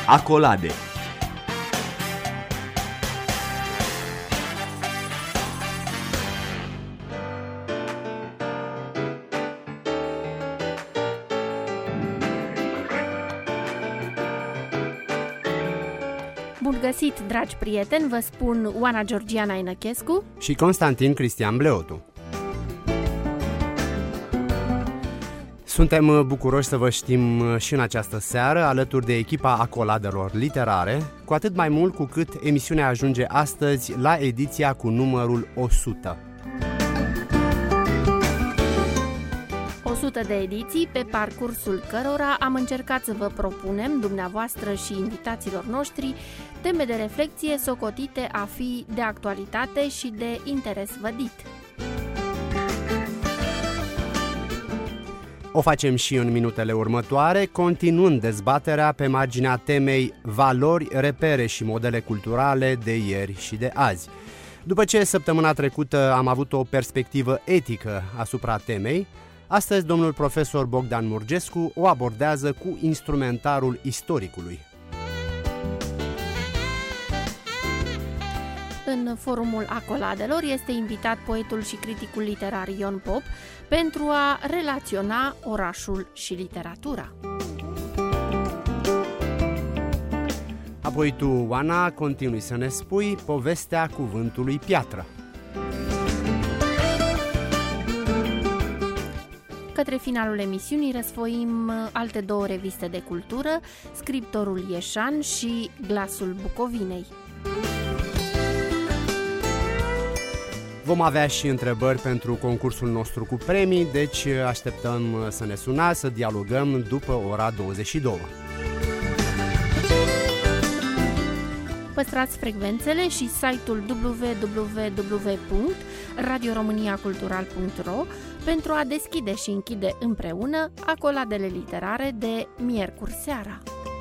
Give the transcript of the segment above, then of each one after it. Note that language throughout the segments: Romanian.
Acolade. Bun găsit, dragi prieteni, vă spun Oana Georgiana Inăchescu și Constantin Cristian Bleotu. Suntem bucuroși să vă știm și în această seară alături de echipa Acoladelor Literare, cu atât mai mult cu cât emisiunea ajunge astăzi la ediția cu numărul 100. 100 de ediții pe parcursul cărora am încercat să vă propunem, dumneavoastră și invitaților noștri, teme de reflexie socotite a fi de actualitate și de interes vădit. O facem și în minutele următoare, continuând dezbaterea pe marginea temei valori, repere și modele culturale de ieri și de azi. După ce săptămâna trecută am avut o perspectivă etică asupra temei, astăzi domnul profesor Bogdan Murgescu o abordează cu instrumentarul istoricului. În forumul Acoladelor este invitat poetul și criticul literar Ion Pop pentru a relaționa orașul și literatura. Apoi tu, Oana, continui să ne spui povestea cuvântului piatră. Către finalul emisiunii răsfoim alte două reviste de cultură, Scriptorul Ieșan și Glasul Bucovinei. Vom avea și întrebări pentru concursul nostru cu premii, deci așteptăm să ne sunați, să dialogăm după ora 22. Păstrați frecvențele și site-ul www.radioromaniacultural.ro pentru a deschide și închide împreună Acoladele literare de miercuri seara.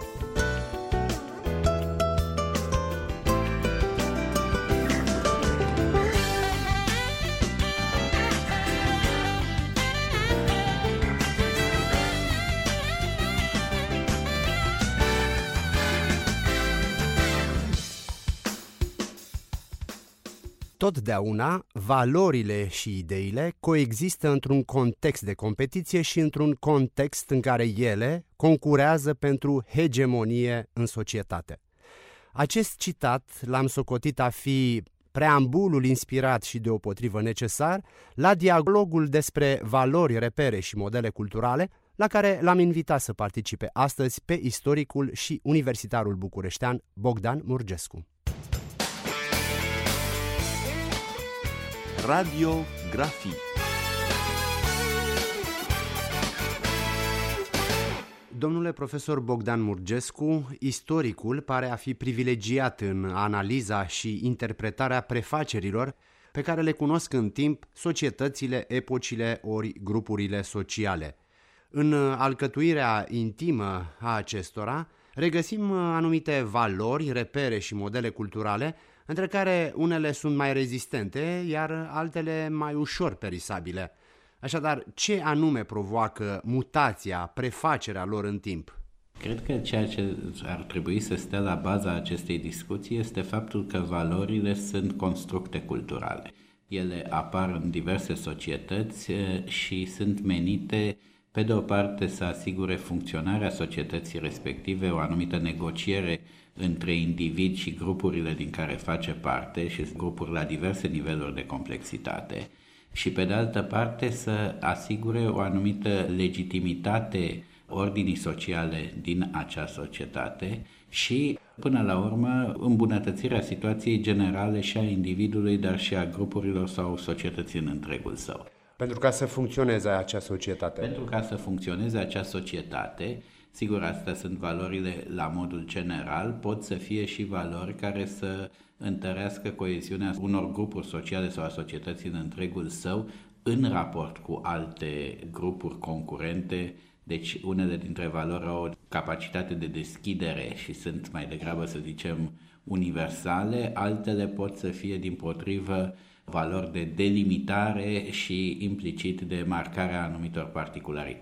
Totdeauna, valorile și ideile coexistă într-un context de competiție și într-un context în care ele concurează pentru hegemonie în societate. Acest citat l-am socotit a fi preambulul inspirat și deopotrivă necesar la dialogul despre valori, repere și modele culturale, la care l-am invitat să participe astăzi pe istoricul și universitarul bucureștean Bogdan Murgescu. Radiografii. Domnule profesor Bogdan Murgescu, istoricul pare a fi privilegiat în analiza și interpretarea prefacerilor pe care le cunosc în timp societățile, epocile ori grupurile sociale. În alcătuirea intimă a acestora regăsim anumite valori, repere și modele culturale, între care unele sunt mai rezistente, iar altele mai ușor perisabile. Așadar, ce anume provoacă mutația, prefacerea lor în timp? Cred că ceea ce ar trebui să stea la baza acestei discuții este faptul că valorile sunt constructe culturale. Ele apar în diverse societăți și sunt menite, pe de o parte, să asigure funcționarea societății respective, o anumită negociere între indivizi și grupurile din care face parte și grupuri la diverse niveluri de complexitate și pe de altă parte să asigure o anumită legitimitate ordinii sociale din acea societate și până la urmă îmbunătățirea situației generale și a individului, dar și a grupurilor sau societății în întregul său. Pentru ca să funcționeze acea societate. Pentru ca să funcționeze acea societate, sigur, astea sunt valorile la modul general, pot să fie și valori care să întărească coeziunea unor grupuri sociale sau a societății în întregul său în raport cu alte grupuri concurente. Deci unele dintre valori au o capacitate de deschidere și sunt mai degrabă, să zicem, universale, altele pot să fie dimpotrivă valori de delimitare și implicit de marcarea anumitor particularități.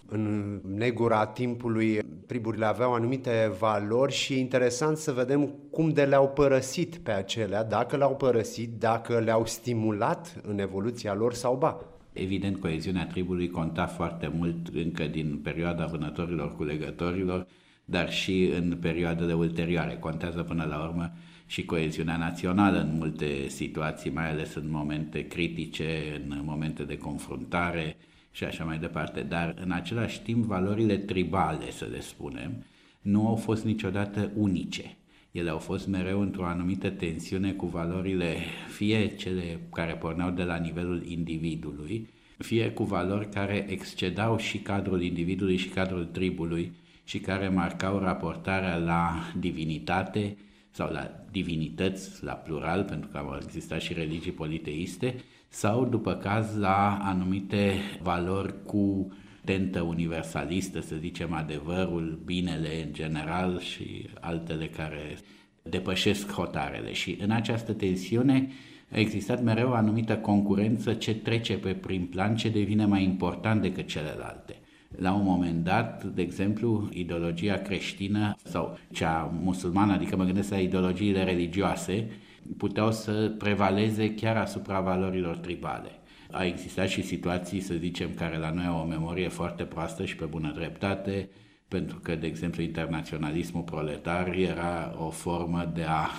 În negura timpului, triburile aveau anumite valori și e interesant să vedem cum de le-au părăsit pe acelea, dacă le-au părăsit, dacă le-au stimulat în evoluția lor sau ba. Evident, coeziunea tribului conta foarte mult încă din perioada vânătorilor cu legătorilor, dar și în perioadele ulterioare. Contează până la urmă și coeziunea națională în multe situații, mai ales în momente critice, în momente de confruntare și așa mai departe. Dar în același timp, valorile tribale, să le spunem, nu au fost niciodată unice. Ele au fost mereu într-o anumită tensiune cu valorile, fie cele care porneau de la nivelul individului, fie cu valori care excedau și cadrul individului și cadrul tribului și care marcau raportarea la divinitate sau la divinități, la plural, pentru că au existat și religii politeiste, sau, după caz, la anumite valori cu tentă universalistă, să zicem, adevărul, binele în general și altele care depășesc hotarele. Și în această tensiune a existat mereu o anumită concurență, ce trece pe prim plan, ce devine mai important decât celelalte. La un moment dat, de exemplu, ideologia creștină sau cea musulmană, adică mă gândesc la ideologiile religioase, puteau să prevaleze chiar asupra valorilor tribale. A existat și situații, să zicem, care la noi au o memorie foarte proastă și pe bună dreptate, pentru că, de exemplu, internaționalismul proletar era o formă de a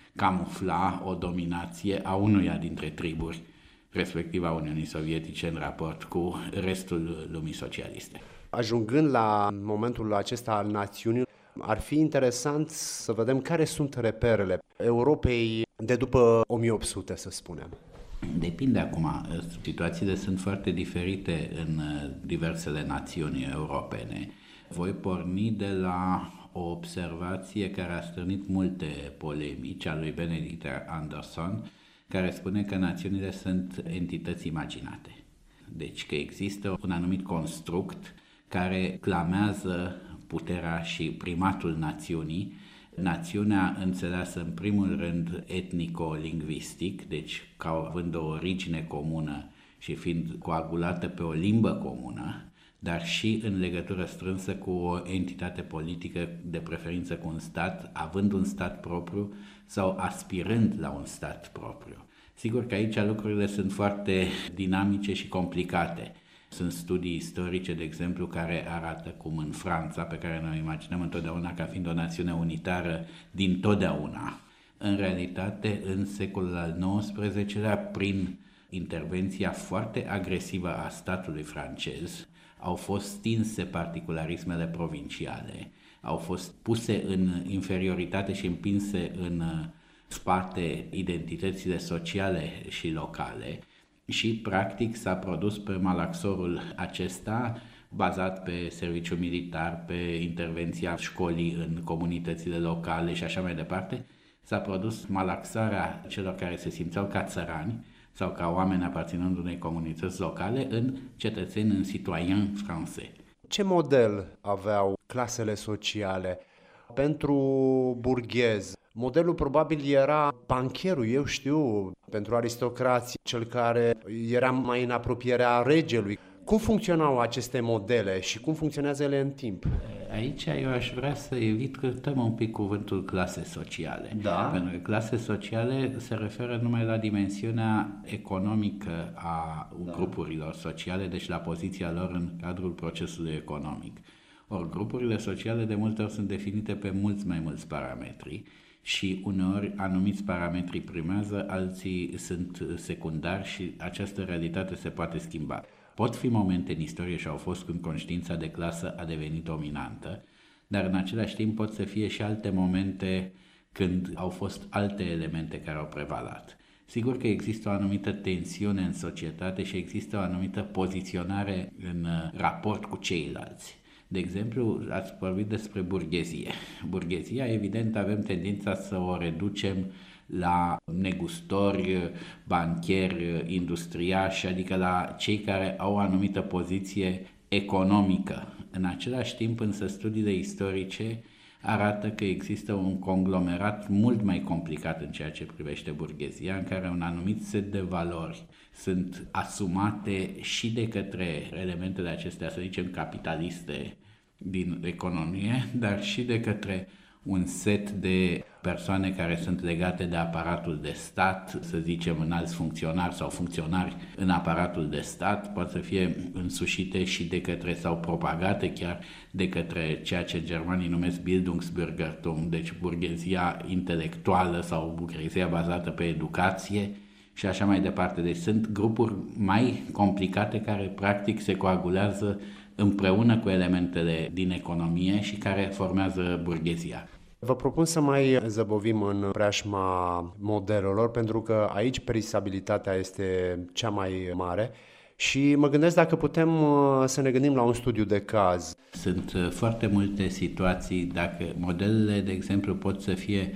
camufla o dominație a unuia dintre triburi, respectiv a Uniunii Sovietice, în raport cu restul lumii socialiste. Ajungând la momentul acesta al națiunii, ar fi interesant să vedem care sunt reperele Europei de după 1800, să spunem. Depinde acum, situațiile sunt foarte diferite în diversele națiuni europene. Voi porni de la o observație care a stârnit multe polemici, a lui Benedict Anderson, care spune că națiunile sunt entități imaginate. Deci că există un anumit construct care clamează puterea și primatul națiunii, națiunea înțeleasă în primul rând etnico-lingvistic, deci ca având o origine comună și fiind coagulată pe o limbă comună, dar și în legătură strânsă cu o entitate politică, de preferință cu un stat, având un stat propriu sau aspirând la un stat propriu. Sigur că aici lucrurile sunt foarte dinamice și complicate. Sunt studii istorice, de exemplu, care arată cum în Franța, pe care noi o imaginăm întotdeauna ca fiind o națiune unitară din totdeauna, în realitate, în secolul al XIX-lea, prin intervenția foarte agresivă a statului francez, au fost stinse particularismele provinciale, au fost puse în inferioritate și împinse în spate identitățile sociale și locale și practic s-a produs pe malaxorul acesta bazat pe serviciu militar, pe intervenția școlii în comunitățile locale și așa mai departe, s-a produs malaxarea celor care se simțeau ca țărani sau ca oameni aparținând unei comunități locale în cetățeni, în citoyeni francezi. Ce model aveau clasele sociale? Pentru burghezi, modelul probabil era bancherul, eu știu, pentru aristocrații, cel care era mai în apropierea regelui. Cum funcționau aceste modele și cum funcționează ele în timp? Aici eu aș vrea să evit că tăm un pic cuvântul clase sociale. Da. Pentru că clase sociale se referă numai la dimensiunea economică a grupurilor sociale, deci la poziția lor în cadrul procesului economic. Ori grupurile sociale de multe ori sunt definite pe mulți mai mulți parametri și uneori anumiți parametri primează, alții sunt secundari și această realitate se poate schimba. Pot fi momente în istorie și au fost când conștiința de clasă a devenit dominantă, dar în același timp pot să fie și alte momente când au fost alte elemente care au prevalat. Sigur că există o anumită tensiune în societate și există o anumită poziționare în raport cu ceilalți. De exemplu, ați vorbit despre burghezie. Burghezia, evident, avem tendința să o reducem la negustori, bancheri, industriași, adică la cei care au o anumită poziție economică. În același timp, însă, studiile istorice arată că există un conglomerat mult mai complicat în ceea ce privește burghezia, în care un anumit set de valori sunt asumate și de către elementele acestea, să zicem, capitaliste din economie, dar și de către un set de persoane care sunt legate de aparatul de stat, să zicem înalți funcționari sau funcționari în aparatul de stat, pot să fie însușite și de către sau propagate chiar de către ceea ce germanii numesc Bildungsbürgertum, deci burghezia intelectuală sau burghezia bazată pe educație și așa mai departe. Deci sunt grupuri mai complicate care practic se coagulează împreună cu elementele din economie și care formează burghezia. Vă propun să mai zăbovim în preajma modelelor, pentru că aici perisabilitatea este cea mai mare și mă gândesc dacă putem să ne gândim la un studiu de caz. Sunt foarte multe situații, dacă modelele, de exemplu, pot să fie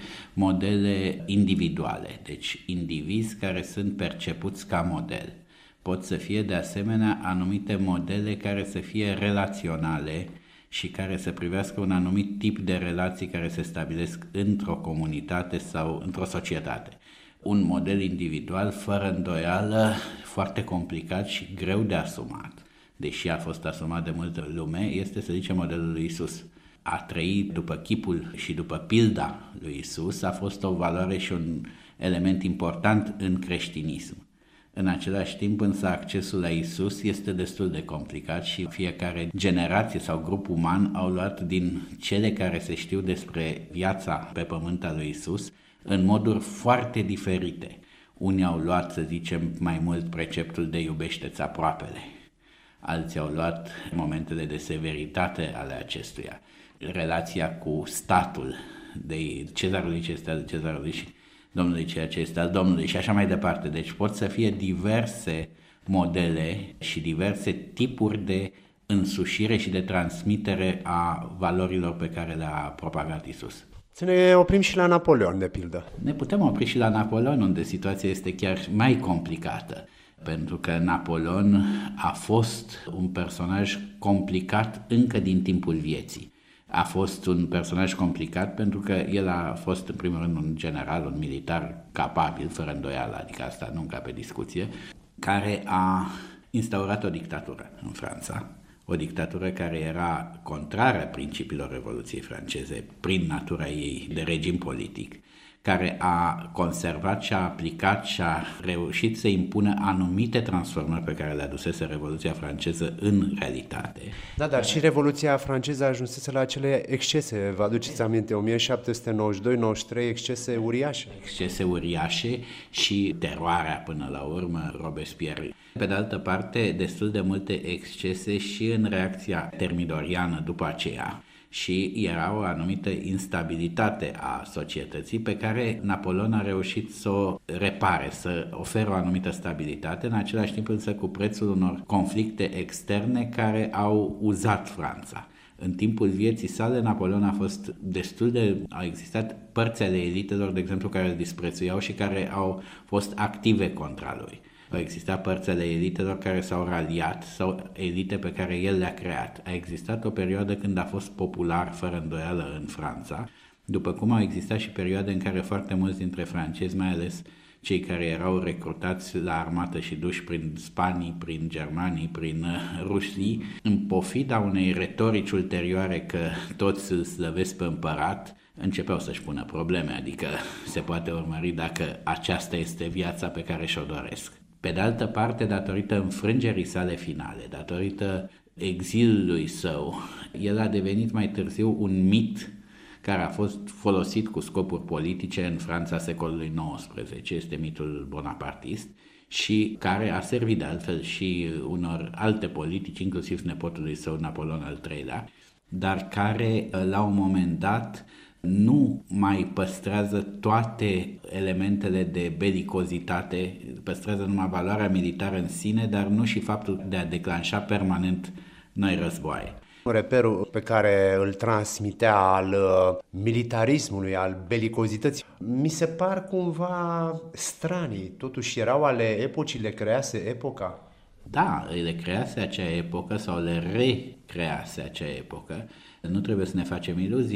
modele individuale, deci indivizi care sunt percepuți ca model. Pot să fie de asemenea anumite modele care să fie relaționale și care să privească un anumit tip de relații care se stabilesc într-o comunitate sau într-o societate. Un model individual, fără îndoială, foarte complicat și greu de asumat, deși a fost asumat de multă lume, este, să zicem, modelul lui Isus. A trăi după chipul și după pilda lui Isus a fost o valoare și un element important în creștinism. În același timp, însă, accesul la Isus este destul de complicat și fiecare generație sau grup uman au luat din cele care se știu despre viața pe pământ a lui Isus în moduri foarte diferite. Unii au luat, să zicem, mai mult preceptul de iubește-ți aproapele. Alții au luat momentele de severitate ale acestuia. Relația cu statul, de cezarului ce este al cezarului și Domnului ceea ce este al Domnului și așa mai departe. Deci pot să fie diverse modele și diverse tipuri de însușire și de transmitere a valorilor pe care le-a propagat Isus. Să ne oprim și la Napoleon, de pildă. Ne putem opri și la Napoleon, unde situația este chiar mai complicată, pentru că Napoleon a fost un personaj complicat încă din timpul vieții. A fost un personaj complicat pentru că el a fost în primul rând un general, un militar capabil, fără îndoială, adică asta nu încă pe discuție, care a instaurat o dictatură în Franța, o dictatură care era contrară principiilor Revoluției franceze prin natura ei de regim politic, care a conservat și a aplicat și a reușit să impună anumite transformări pe care le adusese Revoluția franceză în realitate. Da, dar și Revoluția franceză ajunsese la acele excese, vă aduceți aminte, 1792-93, excese uriașe. Excese uriașe și teroarea până la urmă, Robespierre. Pe de altă parte, destul de multe excese și în reacția termidoriană după aceea. Și era o anumită instabilitate a societății pe care Napoleon a reușit să o repare, să ofere o anumită stabilitate, în același timp însă cu prețul unor conflicte externe care au uzat Franța. În timpul vieții sale, Napoleon a fost au existat părți ale elitelor, de exemplu, care îl disprețuiau și care au fost active contra lui. Au existat părți ale elitelor care s-au raliat sau elite pe care el le-a creat. A existat o perioadă când a fost popular fără îndoială în Franța, după cum au existat și perioade în care foarte mulți dintre francezi, mai ales cei care erau recrutați la armată și duși prin spanii, prin germanii, prin rușii, în pofida unei retorici ulterioare că toți îl slăvesc pe împărat, începeau să-și pună probleme, adică se poate urmări dacă aceasta este viața pe care și-o doresc. Pe de altă parte, datorită înfrângerii sale finale, datorită exilului său, el a devenit mai târziu un mit care a fost folosit cu scopuri politice în Franța secolului XIX, este mitul bonapartist, și care a servit de altfel și unor alte politici, inclusiv nepotului său Napoleon al III-lea, dar care la un moment dat nu mai păstrează toate elementele de belicozitate, păstrează numai valoarea militară în sine, dar nu și faptul de a declanșa permanent noi războaie. Reperul pe care îl transmitea al militarismului, al belicozității, mi se par cumva stranii, totuși erau ale epocii, le crease epoca. Da, le crease acea epocă sau le recrease acea epocă, nu trebuie să ne facem iluzii.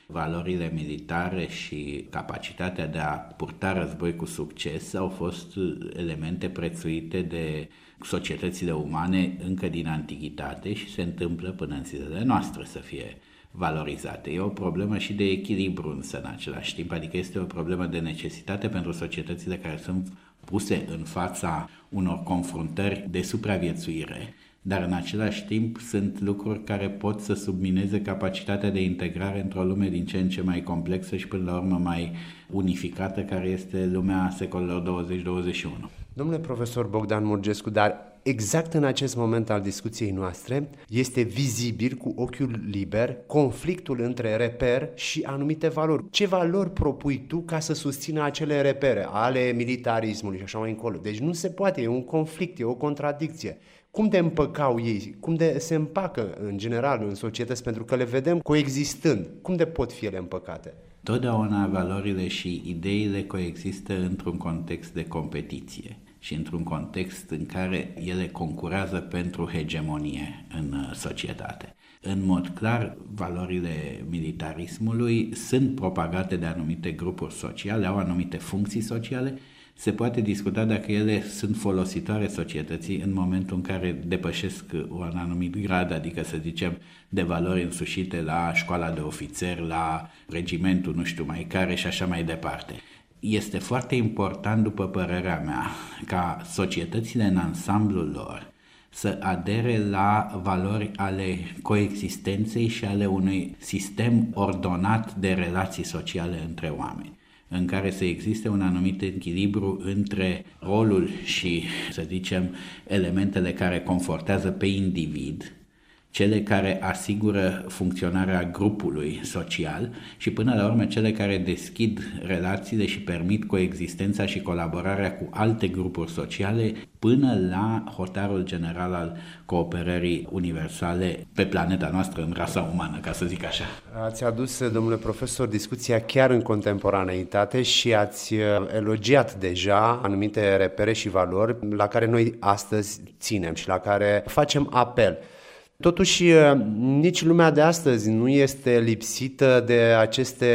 valorile militare și capacitatea de a purta război cu succes au fost elemente prețuite de societățile umane încă din antichitate și se întâmplă până în zilele noastre să fie valorizate. E o problemă și de echilibru însă în același timp, adică este o problemă de necesitate pentru societățile care sunt puse în fața unor confruntări de supraviețuire, dar în același timp sunt lucruri care pot să submineze capacitatea de integrare într-o lume din ce în ce mai complexă și până la urmă mai unificată, care este lumea secolelor 20-21. Domnule profesor Bogdan Murgescu, dar exact în acest moment al discuției noastre este vizibil cu ochiul liber conflictul între reper și anumite valori. Ce valori propui tu ca să susțină acele repere ale militarismului și așa mai încolo? Deci nu se poate, e un conflict, e o contradicție. Cum de împăcau ei? Cum de se împacă în general în societăți? Pentru că le vedem coexistând. Cum de pot fi ele împăcate? Totdeauna valorile și ideile coexistă într-un context de competiție și într-un context în care ele concurează pentru hegemonie în societate. În mod clar, valorile militarismului sunt propagate de anumite grupuri sociale, au anumite funcții sociale. Se poate discuta dacă ele sunt folositoare societății în momentul în care depășesc un anumit grad, adică să zicem de valori însușite la școala de ofițeri, la regimentul nu știu mai care și așa mai departe. Este foarte important, după părerea mea, ca societățile în ansamblul lor să adere la valori ale coexistenței și ale unui sistem ordonat de relații sociale între oameni, în care să existe un anumit echilibru între rolul și, să zicem, elementele care confortează pe individ, cele care asigură funcționarea grupului social și până la urmă cele care deschid relațiile și permit coexistența și colaborarea cu alte grupuri sociale până la hotarul general al cooperării universale pe planeta noastră, în rasa umană, ca să zic așa. Ați adus, domnule profesor, discuția chiar în contemporaneitate și ați elogiat deja anumite repere și valori la care noi astăzi ținem și la care facem apel. Totuși, nici lumea de astăzi nu este lipsită de aceste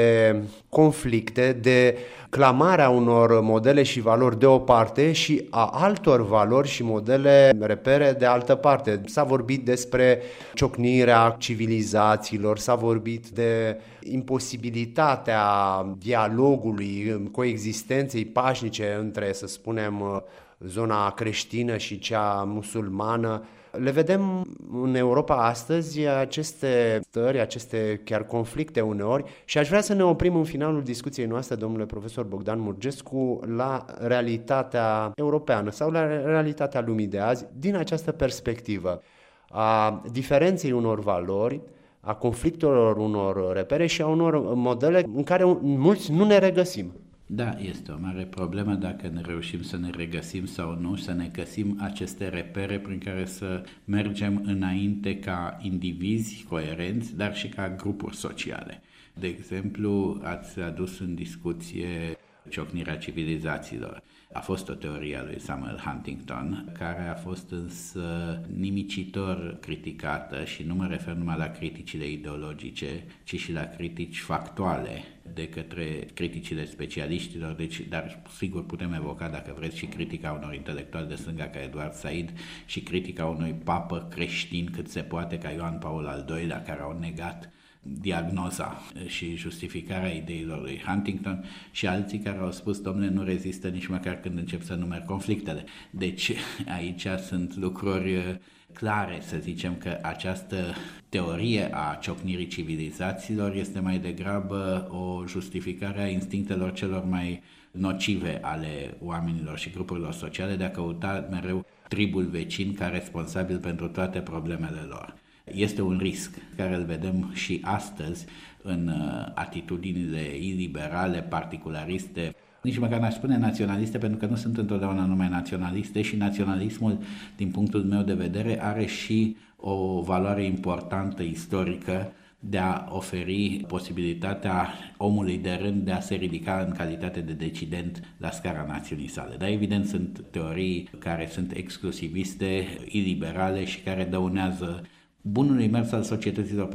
conflicte, de clamarea unor modele și valori de o parte și a altor valori și modele repere de altă parte. S-a vorbit despre ciocnirea civilizațiilor, s-a vorbit de imposibilitatea dialogului, coexistenței pașnice între, să spunem, zona creștină și cea musulmană. Le vedem în Europa astăzi aceste stări, aceste chiar conflicte uneori și aș vrea să ne oprim în finalul discuției noastre, domnule profesor Bogdan Murgescu, la realitatea europeană sau la realitatea lumii de azi din această perspectivă a diferenței unor valori, a conflictelor unor repere și a unor modele în care mulți nu ne regăsim. Da, este o mare problemă dacă ne reușim să ne regăsim sau nu, să ne găsim aceste repere prin care să mergem înainte ca indivizi coerenți, dar și ca grupuri sociale. De exemplu, ați adus în discuție ciocnirea civilizațiilor. A fost o teorie a lui Samuel Huntington, care a fost însă nimicitor criticată și nu mă refer numai la criticile ideologice, ci și la critici factuale de către criticile specialiștilor, dar sigur putem evoca, dacă vreți, și critica unor intelectuali de stânga ca Eduard Said și critica unui papă creștin cât se poate ca Ioan Paul al II-lea, care au negat diagnoza și justificarea ideilor lui Huntington și alții care au spus, domnule, nu rezistă nici măcar când încep să numeri conflictele. Deci aici sunt lucruri clare, să zicem că această teorie a ciocnirii civilizațiilor este mai degrabă o justificare a instinctelor celor mai nocive ale oamenilor și grupurilor sociale de a căuta mereu tribul vecin ca responsabil pentru toate problemele lor. Este un risc care îl vedem și astăzi în atitudinile iliberale, particulariste, nici măcar n-aș spune naționaliste, pentru că nu sunt întotdeauna numai naționaliste și naționalismul, din punctul meu de vedere, are și o valoare importantă istorică de a oferi posibilitatea omului de rând de a se ridica în calitate de decident la scara națiunii sale. Dar evident sunt teorii care sunt exclusiviste, iliberale și care dăunează bunului mers al societăților pe care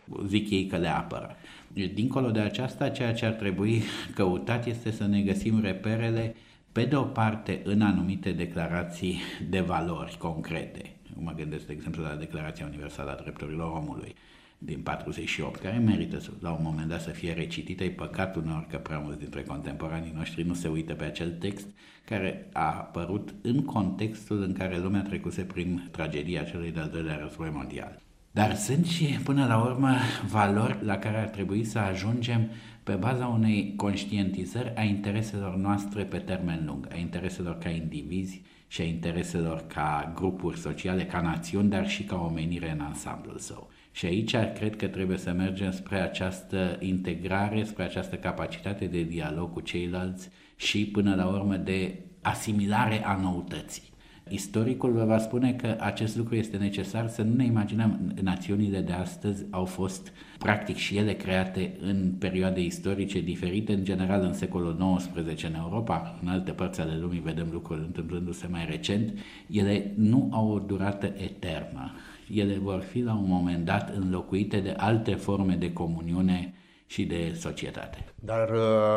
zic ei că le apără. Dincolo de aceasta, ceea ce ar trebui căutat este să ne găsim reperele, pe de o parte, în anumite declarații de valori concrete. Mă gândesc, de exemplu, la Declarația Universală a Drepturilor Omului din 48, care merită la un moment dat să fie recitită. E păcat uneori că prea mulți dintre contemporanii noștri nu se uită pe acel text care a apărut în contextul în care lumea trecuse prin tragedia celui de-al doilea război mondial. Dar sunt și, până la urmă, valori la care ar trebui să ajungem pe baza unei conștientizări a intereselor noastre pe termen lung, a intereselor ca indivizi și a intereselor ca grupuri sociale, ca națiuni, dar și ca omenire în ansamblul său. Și aici cred că trebuie să mergem spre această integrare, spre această capacitate de dialog cu ceilalți și, până la urmă, de asimilare a noutății. Istoricul vă va spune că acest lucru este necesar, să nu ne imaginăm. Națiunile de astăzi au fost practic și ele create în perioade istorice diferite, în general în secolul XIX în Europa, în alte părți ale lumii vedem lucruri întâmplându-se mai recent. Ele nu au o durată eternă. Ele vor fi la un moment dat înlocuite de alte forme de comuniune și de societate. Dar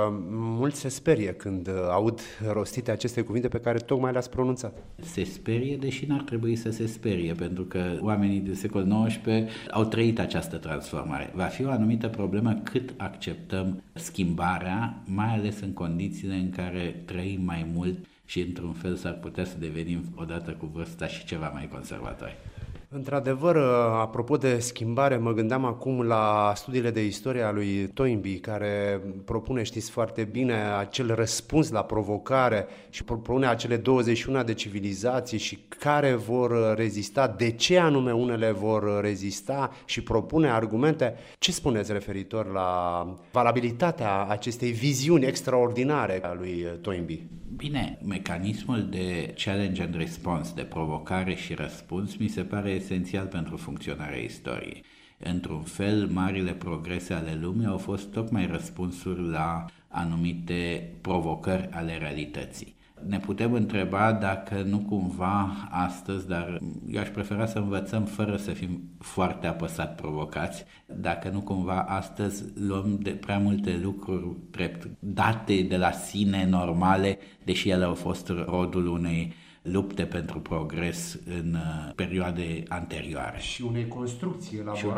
mulți se sperie când aud rostite aceste cuvinte pe care tocmai le-ați pronunțat. Se sperie, deși n-ar trebui să se sperie, pentru că oamenii din secolul XIX au trăit această transformare. Va fi o anumită problemă cât acceptăm schimbarea, mai ales în condițiile în care trăim mai mult și într-un fel s-ar putea să devenim odată cu vârsta și ceva mai conservatori. Într-adevăr, apropo de schimbare, mă gândeam acum la studiile de istorie a lui Toynbee, care propune, știți foarte bine, acel răspuns la provocare și propune acele 21 de civilizații și care vor rezista, de ce anume unele vor rezista și propune argumente. Ce spuneți referitor la valabilitatea acestei viziuni extraordinare a lui Toynbee? Bine, mecanismul de challenge and response, de provocare și răspuns, mi se pare esențial pentru funcționarea istoriei. Într-un fel, marile progrese ale lumii au fost tocmai răspunsuri la anumite provocări ale realității. Ne putem întreba dacă nu cumva astăzi, dar eu aș prefera să învățăm fără să fim foarte apăsat provocați, dacă nu cumva astăzi luăm de prea multe lucruri drept date de la sine normale, deși ele au fost rodul unei lupte pentru progres în perioade anterioare. Și unei construcții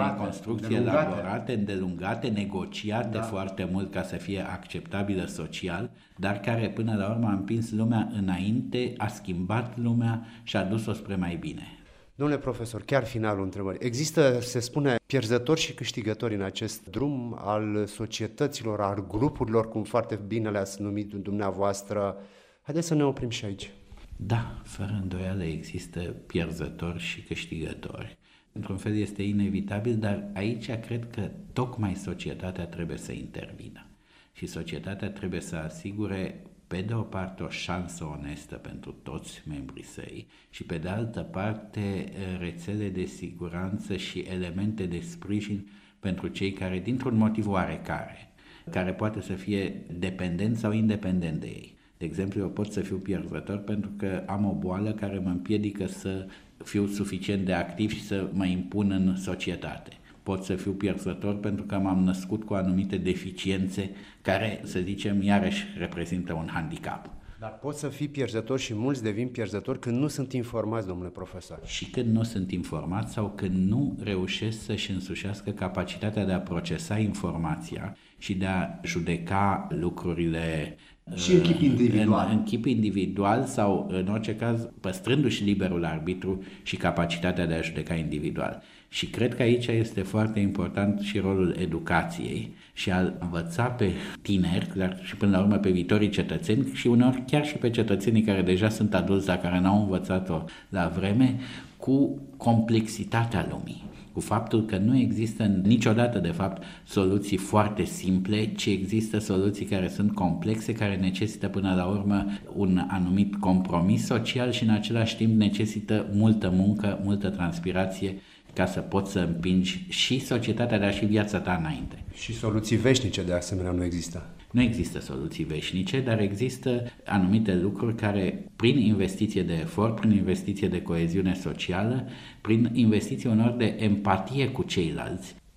elaborate, îndelungate, negociate foarte mult ca să fie acceptabilă social, dar care până la urmă a împins lumea înainte, a schimbat lumea și a dus-o spre mai bine. Domnule profesor, chiar finalul întrebării. Există, se spune, pierzători și câștigători în acest drum al societăților, al grupurilor, cum foarte bine le-ați numit dumneavoastră. Haideți să ne oprim și aici. Da, fără îndoială există pierzători și câștigători. Într-un fel este inevitabil, dar aici cred că tocmai societatea trebuie să intervină. Și societatea trebuie să asigure, pe de o parte, o șansă onestă pentru toți membrii săi și, pe de altă parte, rețele de siguranță și elemente de sprijin pentru cei care, dintr-un motiv oarecare, care poate să fie dependent sau independent de ei. De exemplu, eu pot să fiu pierzător pentru că am o boală care mă împiedică să fiu suficient de activ și să mă impun în societate. Pot să fiu pierzător pentru că m-am născut cu anumite deficiențe care, să zicem, iarăși reprezintă un handicap. Dar pot să fii pierzător și mulți devin pierzători când nu sunt informați, domnule profesor. Și când nu sunt informați sau când nu reușesc să-și însușească capacitatea de a procesa informația și de a judeca lucrurile și în chip individual. În chip individual sau, în orice caz, păstrându-și liberul arbitru și capacitatea de a judeca individual. Și cred că aici este foarte important și rolul educației și a învăța pe tineri, dar și până la urmă pe viitorii cetățeni și uneori chiar și pe cetățenii care deja sunt adulți, dar care n-au învățat-o la vreme, cu complexitatea lumii. Cu faptul că nu există niciodată, de fapt, soluții foarte simple, ci există soluții care sunt complexe, care necesită până la urmă un anumit compromis social și în același timp necesită multă muncă, multă transpirație ca să poți să împingi și societatea, dar și viața ta înainte. Și soluții veșnice de asemenea nu există. Nu există soluții veșnice, dar există anumite lucruri care, prin investiție de efort, prin investiție de coeziune socială, prin investiție unor de empatie cu ceilalți,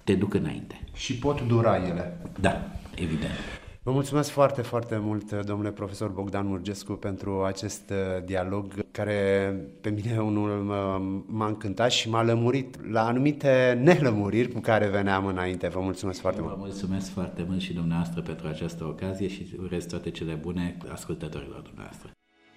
te duc înainte. Și pot dura ele. Da, evident. Vă mulțumesc foarte, foarte mult, domnule profesor Bogdan Murgescu, pentru acest dialog care pe mine unul m-a încântat și m-a lămurit la anumite nelămuriri cu care veneam înainte. Vă mulțumesc foarte mult. Vă mulțumesc foarte mult și dumneavoastră pentru această ocazie și urez toate cele bune ascultătorilor dumneavoastră.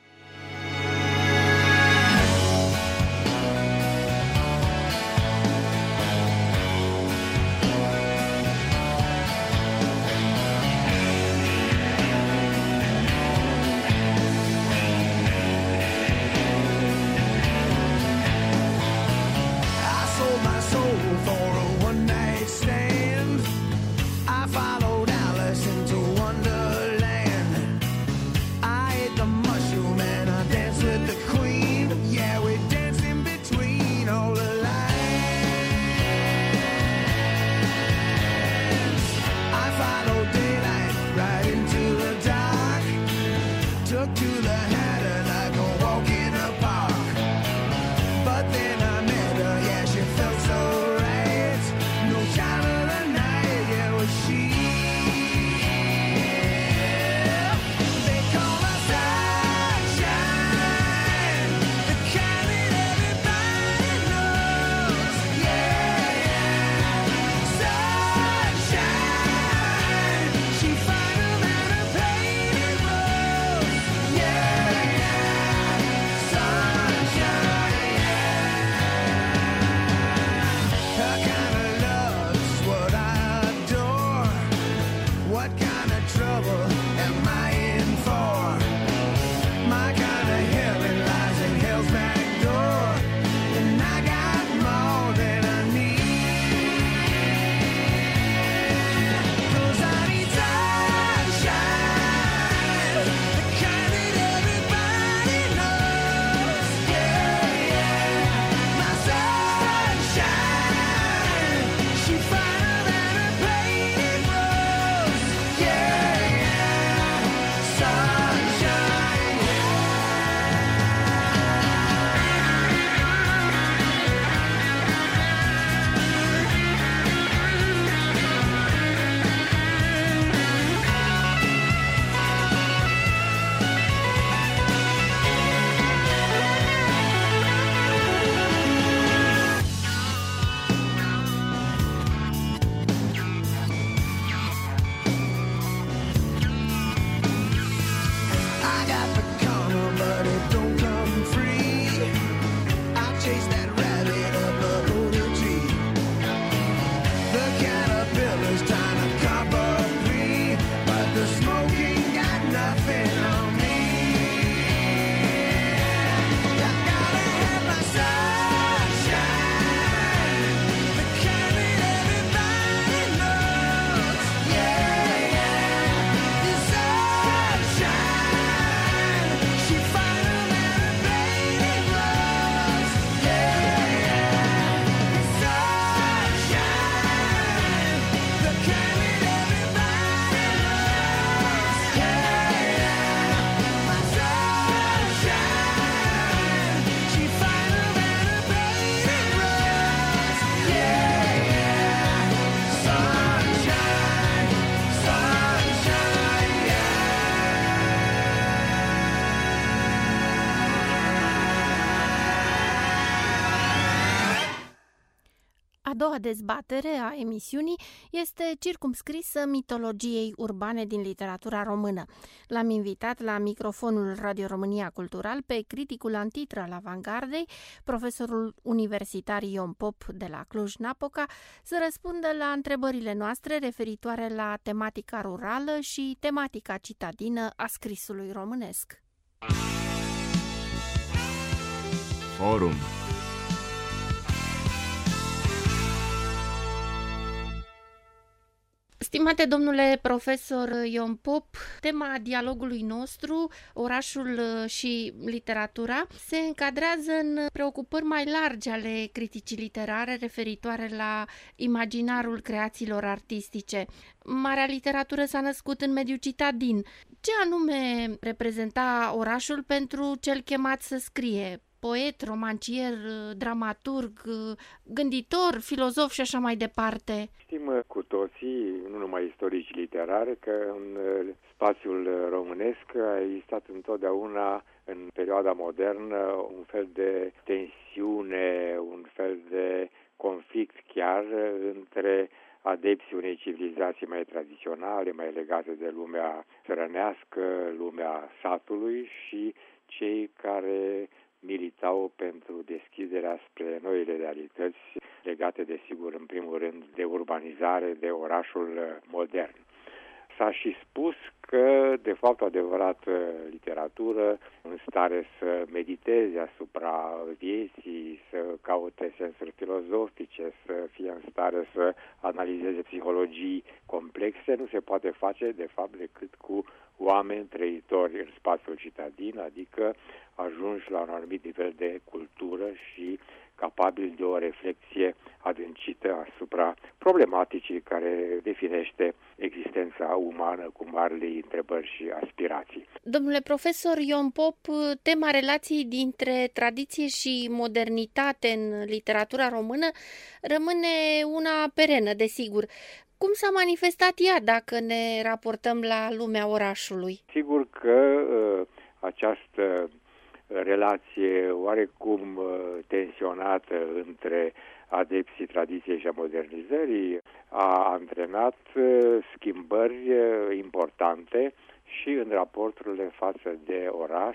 A doua dezbatere a emisiunii este circumscrisă mitologiei urbane din literatura română. L-am invitat la microfonul Radio România Cultural pe criticul antitru al Avangardei, profesorul universitar Ion Pop de la Cluj-Napoca, să răspundă la întrebările noastre referitoare la tematica rurală și tematica citadină a scrisului românesc. Forum. Stimate domnule profesor Ion Pop, tema dialogului nostru, orașul și literatura, se încadrează în preocupări mai largi ale criticii literare referitoare la imaginarul creațiilor artistice. Marea literatură s-a născut în mediul citadin. Ce anume reprezenta orașul pentru cel chemat să scrie? poet, romancier, dramaturg, gânditor, filozof și așa mai departe. Știm cu toții, nu numai istorici literari, că în spațiul românesc a existat întotdeauna, în perioada modernă, un fel de tensiune, un fel de conflict chiar între adepții unei civilizații mai tradiționale, mai legate de lumea țărănească, lumea satului și cei care militau pentru deschiderea spre noile realități legate, desigur, în primul rând, de urbanizare, de orașul modern. S-a și spus că, de fapt, o adevărată literatură în stare să mediteze asupra vieții, să caute sensuri filozofice, să fie în stare să analizeze psihologii complexe, nu se poate face, de fapt, decât cu oameni trăitori în spațiul citadin, adică ajunși la un anumit nivel de cultură și capabili de o reflexie adâncită asupra problematicii care definește existența umană cu marile întrebări și aspirații. Domnule profesor Ion Pop, tema relației dintre tradiție și modernitate în literatura română rămâne una perenă, desigur. Cum s-a manifestat ea dacă ne raportăm la lumea orașului? Sigur că această relație oarecum tensionată între adepții tradiției și a modernizării a antrenat schimbări importante și în raporturile față de oraș,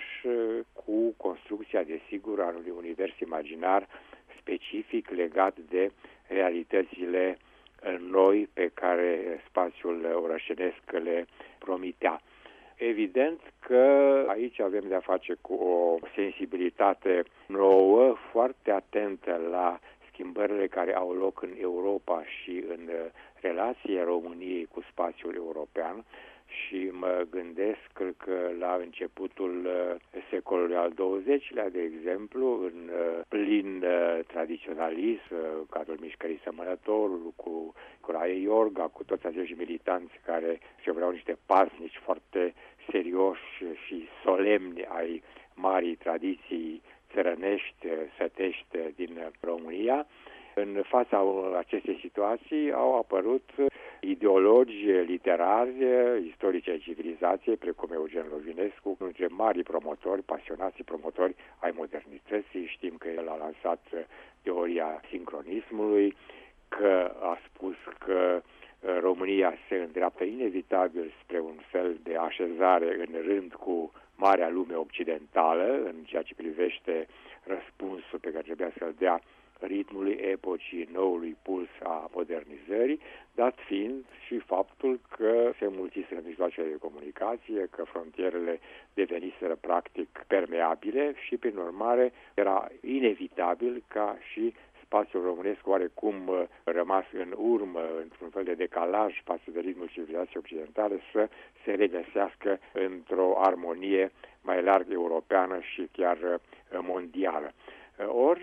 cu construcția, desigur, a unui univers imaginar specific legat de realitățile noi pe care spațiul orășenesc le promitea. Evident că aici avem de-a face cu o sensibilitate nouă, foarte atentă la schimbările care au loc în Europa și în relația României cu spațiul european și mă gândesc că la începutul secolului al XX-lea, de exemplu, în plin tradiționalism, cadrul mișcării Semănătorului, cu Nicolae Iorga, cu toți acești militanți care se vreau niște pasnici foarte serioși și solemni ai marii tradiții țărănești, sătești din România. În fața acestei situații au apărut ideologi literari, istorici ai civilizației, precum Eugen Lovinescu, unul dintre marii promotori, pasionații promotori ai modernității. Știm că el a lansat teoria sincronismului, că a spus că România se îndreaptă inevitabil spre un fel de așezare în rând cu marea lume occidentală, în ceea ce privește răspunsul pe care trebuia să-l dea ritmului epocii, noului puls a modernizării, dat fiind și faptul că se mulțiseră mijloacele de comunicație, că frontierele deveniseră practic permeabile și, prin urmare, era inevitabil ca și spațiul românesc oarecum rămas în urmă, într-un fel de decalaj față de ritmul civilizației occidentale, să se regăsească într-o armonie mai larg europeană și chiar mondială. Ori,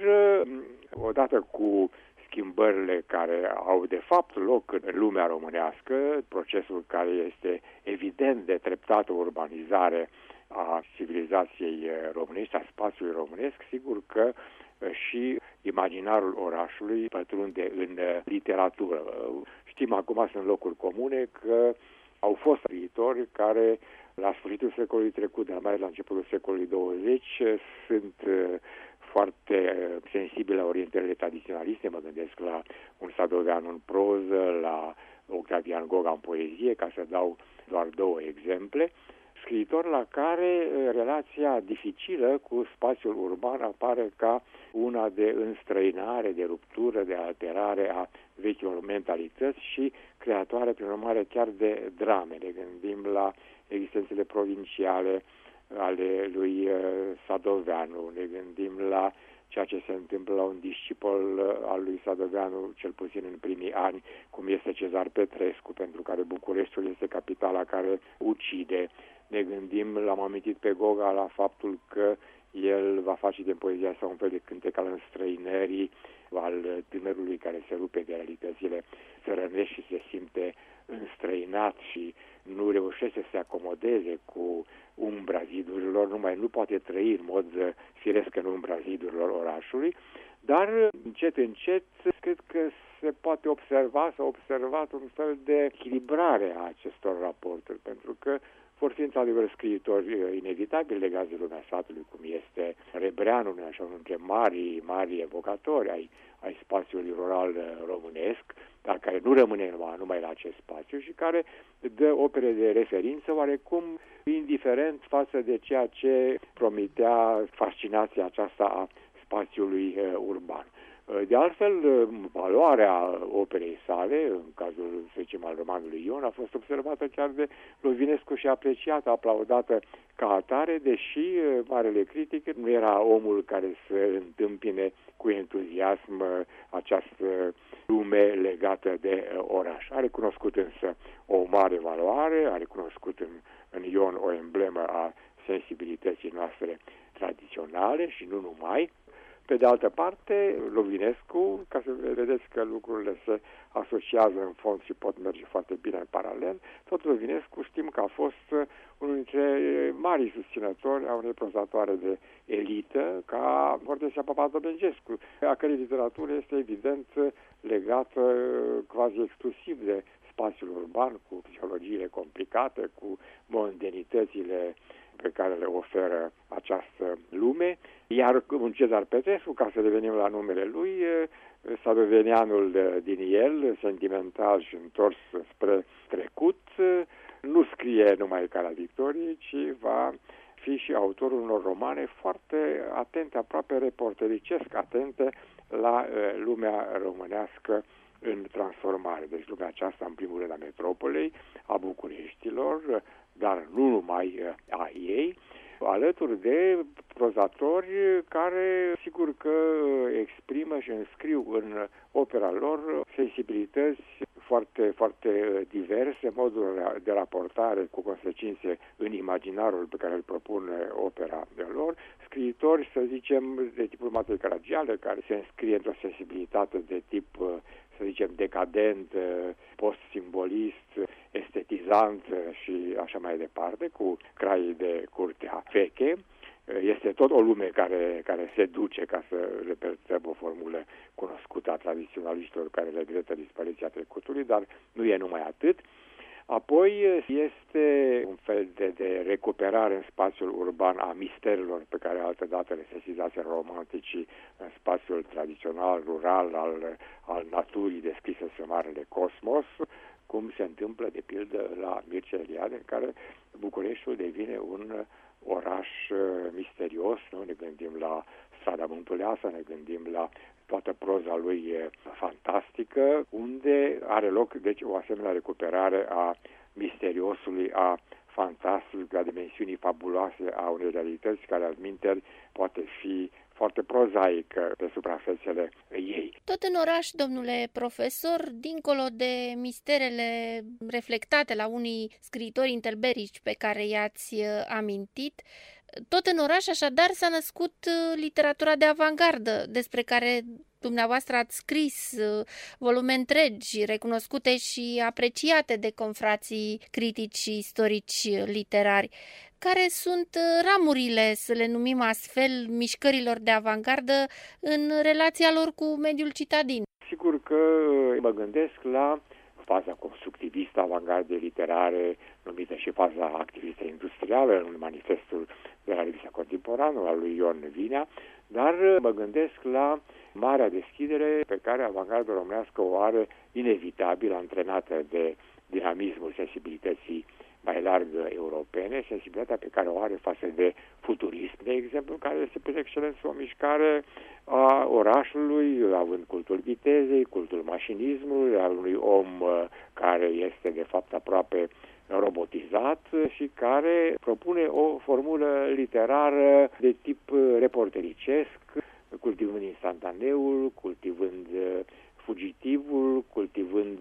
odată cu schimbările care au de fapt loc în lumea românească, procesul care este evident de treptată urbanizare a civilizației românești, a spațiului românesc, sigur că și imaginarul orașului pătrunde în literatură. Știm acum, sunt locuri comune, că au fost scriitori care la sfârșitul secolului trecut, dar mai la începutul secolului 20, sunt foarte sensibili la orientările tradiționaliste. Mă gândesc la un Sadoveanu în proză, la Octavian Goga în poezie, ca să dau doar două exemple. Scriitor la care relația dificilă cu spațiul urban apare ca una de înstrăinare, de ruptură, de alterare a vechilor mentalități și creatoare, prin urmare, chiar de drame. Ne gândim la existențele provinciale ale lui Sadoveanu, ne gândim la ceea ce se întâmplă la un discipol al lui Sadoveanu, cel puțin în primii ani, cum este Cezar Petrescu, pentru care Bucureștiul este capitala care ucide. Ne gândim, l-am amintit pe Goga, la faptul că el va face din poezia sa un fel de cântec al înstrăinării, al tânărului care se rupe de realitățile țărănești și se simte înstrăinat și nu reușește să se acomodeze cu umbra zidurilor, nu poate trăi în mod firesc în umbra zidurilor orașului, dar încet, cred că se poate s-a observat un fel de echilibrare a acestor raporturi, pentru că vor fi într-adevăr scriitori inevitabili legați de lumea satului, cum este Rebreanu, așa unul dintre mari evocatori ai spațiului rural românesc, dar care nu rămâne numai la acest spațiu și care dă opere de referință oarecum indiferent față de ceea ce promitea fascinația aceasta a spațiului urban. De altfel, valoarea operei sale, în cazul, să zicem, al romanului Ion, a fost observată chiar de Lovinescu și apreciată, aplaudată ca atare, deși marele critic nu era omul care să întâmpine cu entuziasm această lume legată de oraș. A recunoscut însă o mare valoare, a recunoscut în Ion o emblemă a sensibilității noastre tradiționale și nu numai. Pe de altă parte, Lovinescu, ca să vedeți că lucrurile se asociază în fond și pot merge foarte bine în paralel, tot Lovinescu știm că a fost unul dintre marii susținători a unei prozatoare de elită ca Hortensia Papadomengescu, a cărei literatură este evident legată quasi exclusiv de spațiul urban, cu psihologiile complicate, cu mondenitățile pe care le oferă această lume, iar un Cezar Petrescu, ca să revenim la numele lui, sadoveneanul din el, sentimental și întors spre trecut, nu scrie numai ca la Victorie, ci va fi și autorul unor romane foarte atente, aproape reportericesc atente la lumea românească în transformare. Deci lumea aceasta, în primul rând, a metropolei, a Bucureștilor, dar nu numai a ei, alături de prozatori care, sigur că exprimă și înscriu în opera lor sensibilități foarte, foarte diverse, moduri de raportare cu consecințe în imaginarul pe care îl propune opera lor, scriitori, să zicem, de tipul Matei Caragiale, care se înscrie într-o sensibilitate de tip, să zicem, decadent, post-simbolist, estetizant și așa mai departe, cu craii de curtea veche. Este tot o lume care se duce, ca să repetăm o formulă cunoscută a tradiționaliștilor care regretă dispariția trecutului, dar nu e numai atât. Apoi este un fel de recuperare în spațiul urban a misterilor pe care altădată le sesizaseră romanticii în spațiul tradițional, rural, al naturii descrise în marele cosmos, cum se întâmplă, de pildă, la Mircea Eliade, în care Bucureștiul devine un oraș misterios. Nu ne gândim la Strada Mântuleasa, ne gândim la toată proza lui fantastică, unde are loc, deci, o asemenea recuperare a misteriosului, a fantasticului, a dimensiunii fabuloase a unei realități care, altminteri, poate fi foarte prozaică pe suprafețele ei. Tot în oraș, domnule profesor, dincolo de misterele reflectate la unii scriitori interberici pe care i-ați amintit, tot în oraș, așadar, s-a născut literatura de avangardă, despre care dumneavoastră ați scris volume întregi, recunoscute și apreciate de confrații critici și istorici literari. Care sunt ramurile, să le numim astfel, mișcărilor de avangardă în relația lor cu mediul citadin? Sigur că mă gândesc la faza constructivistă a avangardei literare, numită și faza activistă industrială, în manifestul de la Revista Contemporană, al lui Ion Vinea, dar mă gândesc la marea deschidere pe care avangarda românească o are inevitabil, antrenată de dinamismul sensibilității mai larg europene, sensibilitatea pe care o are față de futurism, de exemplu, care este pe excelență o mișcare a orașului, având cultul vitezei, cultul mașinismului, al unui om care este de fapt aproape robotizat și care propune o formulă literară de tip reportericesc, cultivând instantaneul, cultivând fugitivul, cultivând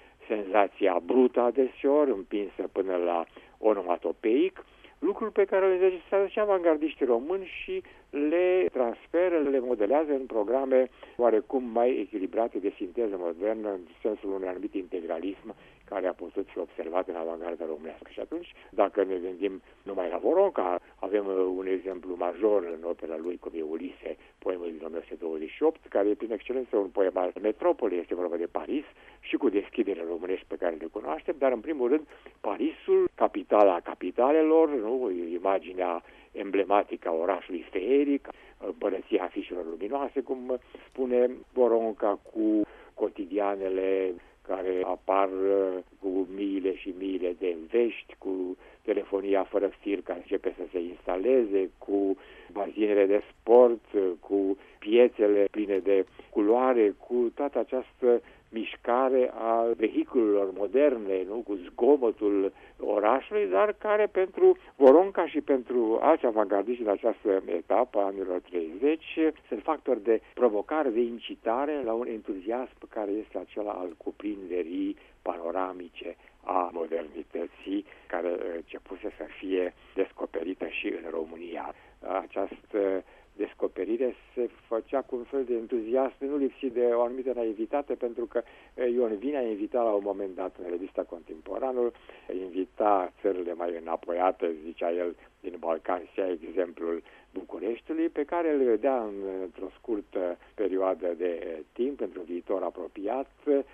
senzația brută adeseori, împinsă până la onomatopeic, lucruri pe care le înregistrează și avangardiștii români și le transferă, le modelează în programe oarecum mai echilibrate de sinteză modernă, în sensul unui anumit integralism care a putut fi observat în avangarda românească. Și atunci, dacă ne gândim numai la Voronca, avem un exemplu major în opera lui, cum e Ulise, poemul din 1928, care e prin excelență un poem al metropolei, este vorba de Paris, și cu deschidere românești pe care le cunoaștem, dar în primul rând Parisul, capitala capitalelor, nu? Imaginea emblematică a orașului feeric, împărăția afișelor luminoase, cum spune Voronca, cu cotidianele care apar cu miile și miile de vești, cu telefonia fără fir care începe să se instaleze, cu bazinele de sport, cu piețele pline de culoare, cu toată această mișcare a vehiculelor moderne, nu? Cu zgomotul orașului, dar care pentru Voronca și pentru alți avangardiști în această etapă a anilor 30 sunt factori de provocare, de incitare la un entuziasm care este acela al cuprinderii panoramice a modernității, care începuse să fie descoperită și în România. Această descoperire se făcea cu un fel de entuziasm, nu lipsit de o anumită naivitate, pentru că Ion Vinea invita la un moment dat în revista Contemporanul, invita țările mai înapoiate, zicea el, din Balcani, să ia exemplul Bucureștiului, pe care îl vedea într-o scurtă perioadă de timp, într-un viitor apropiat,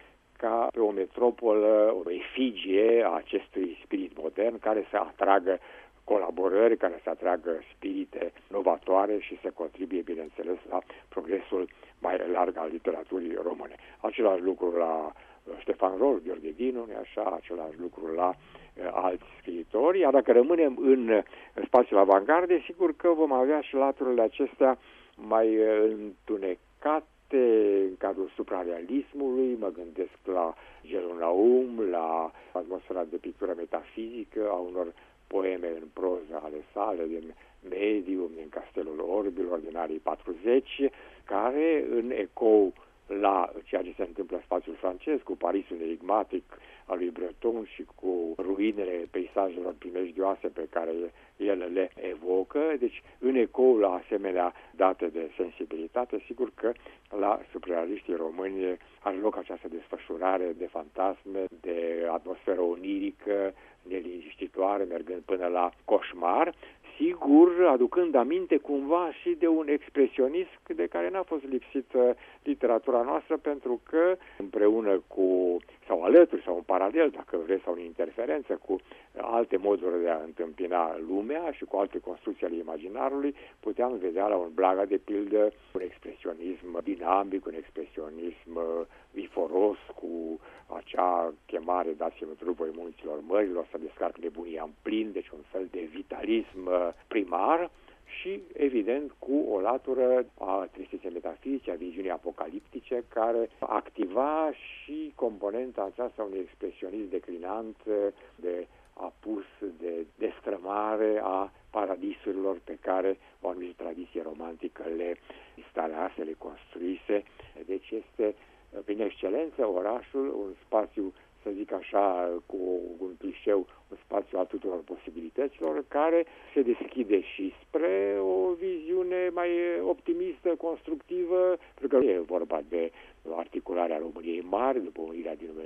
ca pe o metropolă, o efigie a acestui spirit modern care să atragă colaborări, care să atragă spirite novatoare și să contribuie, bineînțeles, la progresul mai larg al literaturii române. Același lucru la Ștefan Rol, Gheorghe Dinu, așa, același lucru la alți scriitori, iar dacă rămânem în spațiul avangarde, sigur că vom avea și laturile acestea mai întunecate în cadrul suprarealismului, mă gândesc la Gelul Naum, la atmosfera de pictură metafizică a unor poeme în proză ale sale, din Medium, din Castelul Orbilor, din anii 40, care în ecou la ceea ce se întâmplă în spațiul francez, cu Parisul enigmatic al lui Breton și cu ruinele peisajelor primejdioase pe care el le evocă. Deci, în ecou la asemenea date de sensibilitate, sigur că la surrealiștii români are loc această desfășurare de fantasme, de atmosferă onirică, neliniștitoare, mergând până la coșmar, sigur, aducând aminte cumva și de un expresionism de care n-a fost lipsită literatura noastră, pentru că împreună cu, sau alături, sau în paralel, dacă vreți, sau în interferență cu alte moduri de a întâmpina lumea și cu alte construcții ale imaginarului, puteam vedea la un Blaga, de pildă, un expresionism dinamic, un expresionism viforos, cu acea chemare, dați-mi într-un voi munților mărilor, să descarc nebunia în plin, deci un fel de vitalism primar și, evident, cu o latură a tristeței metafizice, a viziunii apocaliptice, care activa și componenta aceasta unui expresionism declinant, de apus, de destrămare a paradisurilor pe care o anumită tradiție romantică le instalase, le construise. Deci este, prin excelență, orașul un spațiu, să zic așa, cu un clișeu, un spațiu al tuturor posibilităților, care se deschide și spre o viziune mai optimistă, constructivă, pentru că e vorba de articularea României mari după unirea din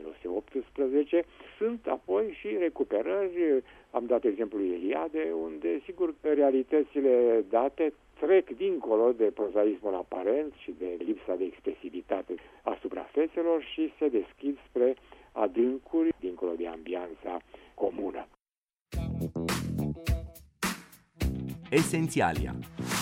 1918. Sunt apoi și recuperări, am dat exemplul Iliade, unde, sigur, realitățile date trec dincolo de prozaismul aparent și de lipsa de expresivitate a suprafețelor și se deschid spre adâncuri, dincolo de ambianța comună. Esențialia.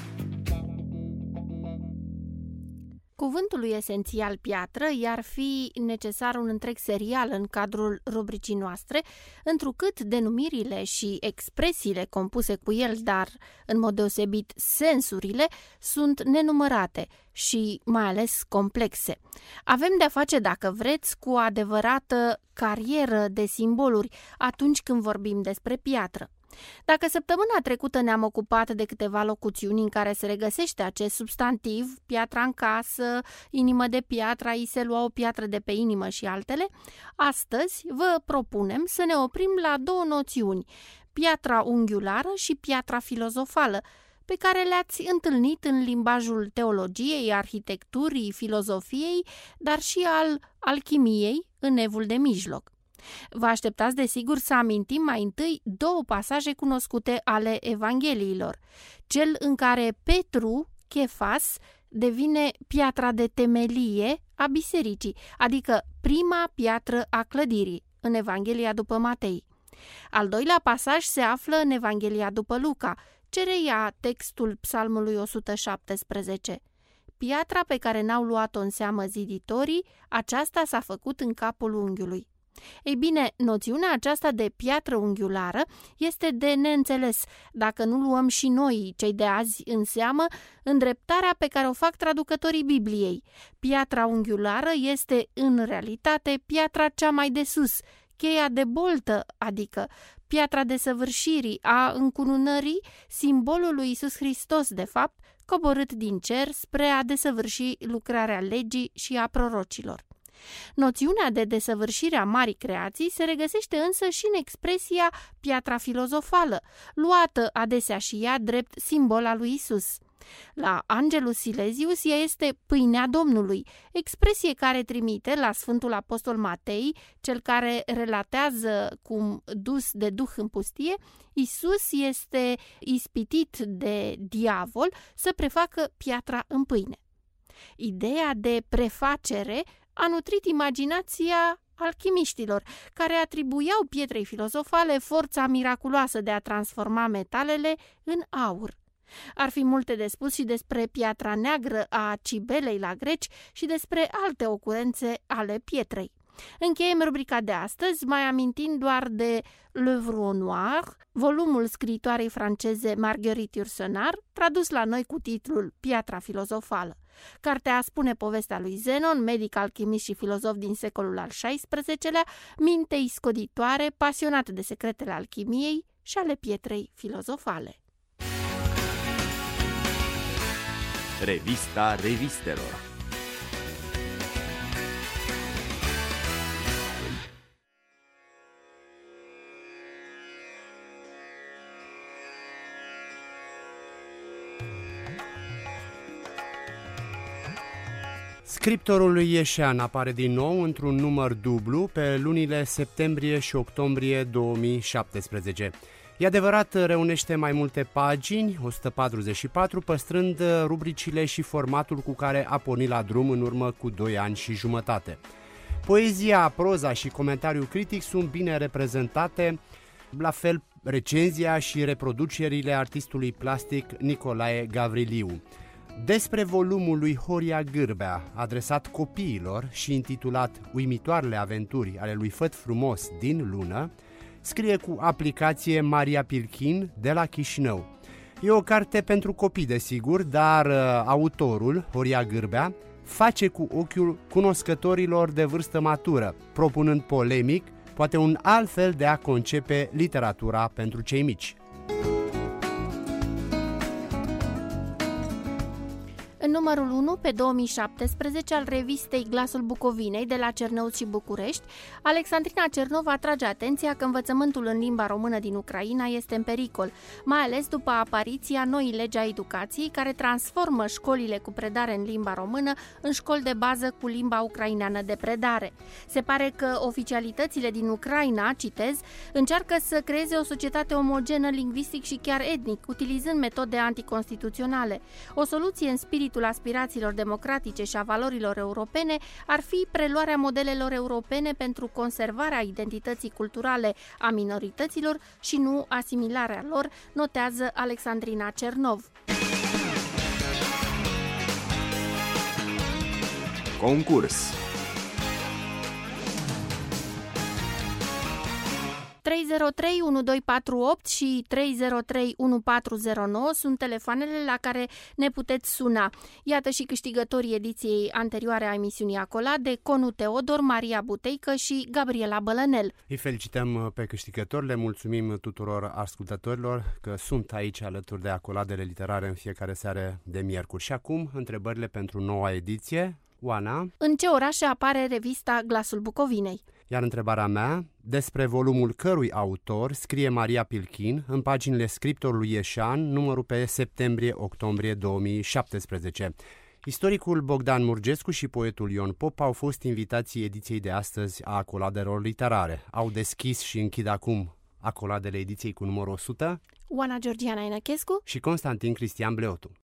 Cuvântului esențial piatră i-ar fi necesar un întreg serial în cadrul rubricii noastre, întrucât denumirile și expresiile compuse cu el, dar în mod deosebit sensurile, sunt nenumărate și mai ales complexe. Avem de-a face, dacă vreți, cu o adevărată carieră de simboluri atunci când vorbim despre piatră. Dacă săptămâna trecută ne-am ocupat de câteva locuțiuni în care se regăsește acest substantiv, piatra în casă, inimă de piatră, i se lua o piatră de pe inimă și altele, astăzi vă propunem să ne oprim la două noțiuni, piatra unghiulară și piatra filozofală, pe care le-ați întâlnit în limbajul teologiei, arhitecturii, filozofiei, dar și al alchimiei în Evul de Mijloc. Vă așteptați desigur să amintim mai întâi două pasaje cunoscute ale Evangheliilor. Cel în care Petru, Chefas, devine piatra de temelie a bisericii, adică prima piatră a clădirii, în Evanghelia după Matei. Al doilea pasaj se află în Evanghelia după Luca, ce reia textul Psalmului 117. Piatra pe care n-au luat-o în seamă ziditorii, aceasta s-a făcut în capul unghiului. Ei bine, noțiunea aceasta de piatră unghiulară este de neînțeles dacă nu luăm și noi, cei de azi, în seamă îndreptarea pe care o fac traducătorii Bibliei. Piatra unghiulară este, în realitate, piatra cea mai de sus, cheia de boltă, adică piatra desăvârșirii, a încununării, simbolul lui Iisus Hristos, de fapt, coborât din cer spre a desăvârși lucrarea legii și a prorocilor. Noțiunea de desăvârșire a marii creații se regăsește însă și în expresia piatra filozofală, luată adesea și ea drept simbol al lui Isus. La Angelus Silesius ea este pâinea Domnului, expresie care trimite la Sfântul Apostol Matei, cel care relatează cum, dus de duh în pustie, Isus este ispitit de diavol să prefacă piatra în pâine. Ideea de prefacere a nutrit imaginația alchimiștilor, care atribuiau pietrei filozofale forța miraculoasă de a transforma metalele în aur. Ar fi multe de spus și despre piatra neagră a Cibelei la greci și despre alte ocurențe ale pietrei. Încheiem rubrica de astăzi mai amintind doar de L'Œuvre Noire, volumul scriitoarei franceze Marguerite Yourcenar, tradus la noi cu titlul Piatra filozofală. Cartea spune povestea lui Zenon, medic, alchimist și filozof din secolul al XVI-lea, minte iscoditoare, pasionat de secretele alchimiei și ale pietrei filozofale. Revista revistelor. Scriptorul lui Ieșean apare din nou într-un număr dublu pe lunile septembrie și octombrie 2017. E adevărat, reunește mai multe pagini, 144, păstrând rubricile și formatul cu care a pornit la drum în urmă cu 2 ani și jumătate. Poezia, proza și comentariul critic sunt bine reprezentate, la fel recenzia și reproducerile artistului plastic Nicolae Gavriliu. Despre volumul lui Horia Gârbea, adresat copiilor și intitulat Uimitoarele aventuri ale lui Făt Frumos din lună, scrie cu aplicație Maria Pilchin de la Chișinău. E o carte pentru copii, desigur, dar autorul, Horia Gârbea, face cu ochiul cunoscătorilor de vârstă matură, propunând polemic, poate un alt fel de a concepe literatura pentru cei mici. În numărul 1 pe 2017 al revistei Glasul Bucovinei de la Cernăuți și București, Alexandrina Cernov atrage atenția că învățământul în limba română din Ucraina este în pericol, mai ales după apariția noii legi a educației care transformă școlile cu predare în limba română în școli de bază cu limba ucraineană de predare. Se pare că oficialitățile din Ucraina, citez, încearcă să creeze o societate omogenă lingvistic și chiar etnic, utilizând metode anticonstituționale. O soluție în spiritul aspirațiilor democratice și a valorilor europene ar fi preluarea modelelor europene pentru conservarea identității culturale a minorităților și nu asimilarea lor, notează Alexandrina Cernov. Concurs. 303-1248 și 303-1409 sunt telefoanele la care ne puteți suna. Iată și câștigătorii ediției anterioare a emisiunii Acolade, Conu Teodor, Maria Buteică și Gabriela Bălănel. Îi felicităm pe câștigători, le mulțumim tuturor ascultătorilor că sunt aici alături de Acoladele literare în fiecare seară de miercuri. Și acum, întrebările pentru noua ediție. Oana? În ce oraș apare revista Glasul Bucovinei? Iar întrebarea mea, despre volumul cărui autor scrie Maria Pilchin în paginile Scriptorului Ieșean, numărul pe septembrie-octombrie 2017. Istoricul Bogdan Murgescu și poetul Ion Pop au fost invitații ediției de astăzi a Acoladelor Literare. Au deschis și închid acum acoladele ediției cu numărul 100 Oana Georgiana Inăchescu și Constantin Cristian Bleotu.